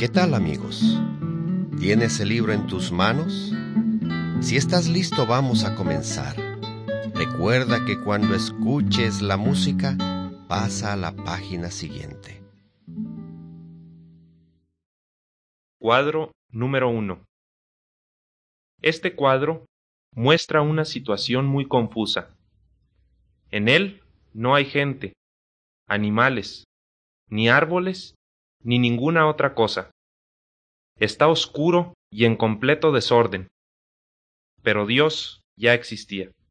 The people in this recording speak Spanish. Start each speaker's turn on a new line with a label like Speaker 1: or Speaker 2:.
Speaker 1: ¿Qué tal, amigos? ¿Tienes el libro en tus manos? Si estás listo, vamos a comenzar. Recuerda que cuando escuches la música, pasa a la página siguiente.
Speaker 2: Cuadro número 1. Este cuadro muestra una situación muy confusa. En él no hay gente, animales, ni árboles, ni ninguna otra cosa. Está oscuro y en completo desorden. Pero Dios ya existía.